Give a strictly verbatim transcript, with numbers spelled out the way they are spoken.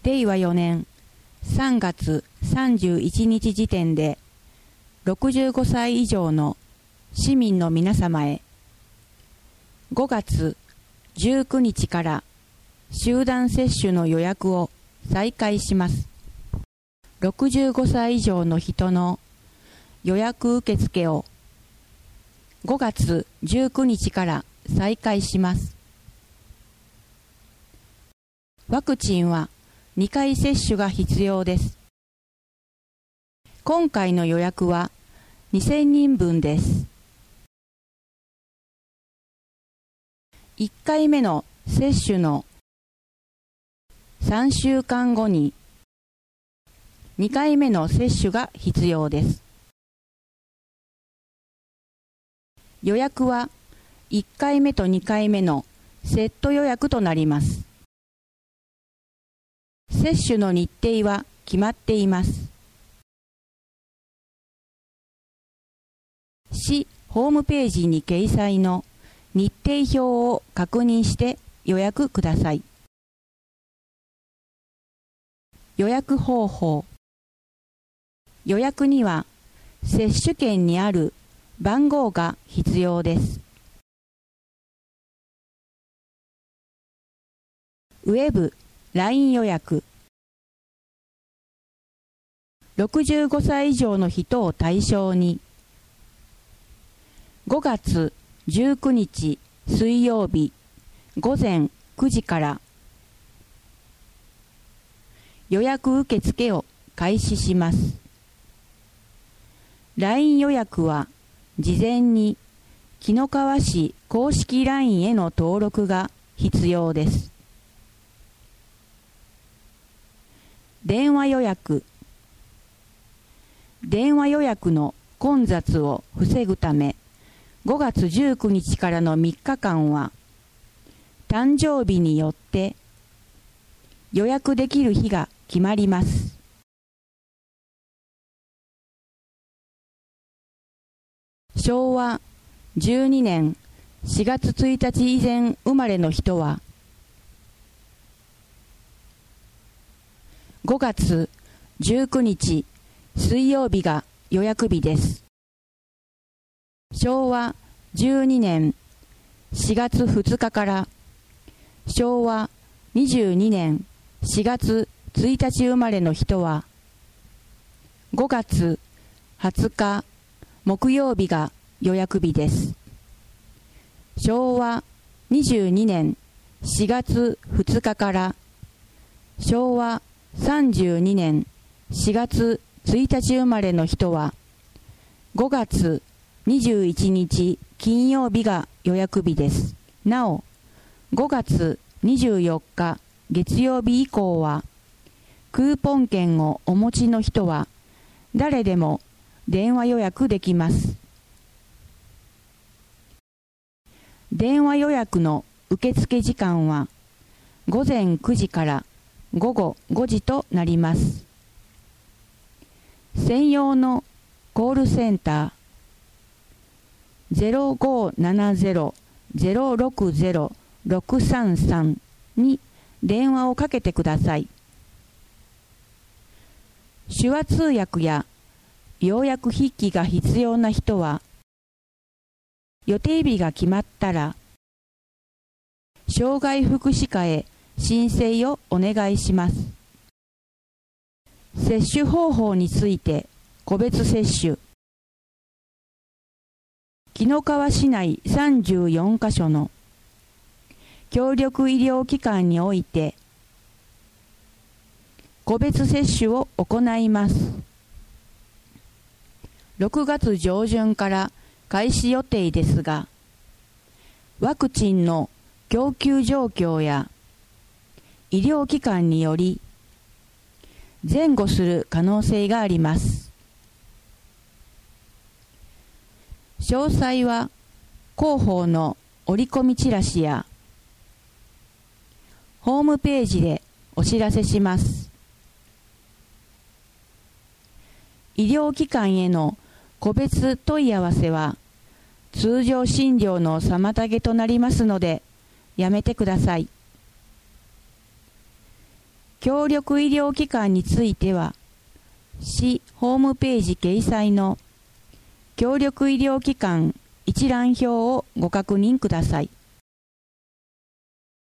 れいわよねんさんがつさんじゅういちにち時点でろくじゅうごさい以上の市民の皆様へ、ごがつじゅうくにちから集団接種の予約を再開します。ろくじゅうごさい以上の人の予約受付をごがつじゅうくにちから再開します。ワクチンはにかい接種が必要です。今回の予約はにせんにんぶんです。いっかいめの接種のさんしゅうかんごににかいめの接種が必要です。予約はいっかいめとにかいめのセット予約となります。接種の日程は決まっています。市ホームページに掲載の日程表を確認して予約ください。予約方法。予約には接種券にある番号が必要です。ウェブ、ライン 予約。ろくじゅうごさい以上の人を対象に、ごがつじゅうくにち水曜日ごぜんくじから予約受付を開始します。ライン 予約は事前に紀の川市公式 ライン への登録が必要です。電話予約。電話予約の混雑を防ぐため、ごがつじゅうくにちからのみっかかんは、誕生日によって予約できる日が決まります。しょうわじゅうにねんしがつついたち以前生まれの人は、ごがつじゅうくにち水曜日が予約日です。しょうわじゅうにねんしがつふつかからしょうわにじゅうにねんしがつついたち生まれの人は、ごがつはつか木曜日が予約日です。しょうわにじゅうにねんしがつふつかからしょうわさんじゅうにねんしがつついたち生まれの人は、ごがつにじゅういちにち金曜日が予約日です。なお、ごがつにじゅうよっか月曜日以降は、クーポン券をお持ちの人は、誰でも電話予約できます。電話予約の受付時間は、ごぜんくじからごごごじとなります。専用のコールセンター ゼロごーななゼロ ゼロろくゼロ ろくさんさん に電話をかけてください。手話通訳や要約筆記が必要な人は、予定日が決まったら、障害福祉課へ申請をお願いします。接種方法について個別接種。紀の川市内さんじゅうよんかしょの協力医療機関において個別接種を行います。ろくがつじょうじゅんから開始予定ですが、ワクチンの供給状況や医療機関により前後する可能性があります。詳細は広報の折り込みチラシやホームページでお知らせします。医療機関への個別問い合わせは通常診療の妨げとなりますのでやめてください。 協力医療機関については、市ホームページ掲載の協力医療機関一覧表をご確認ください。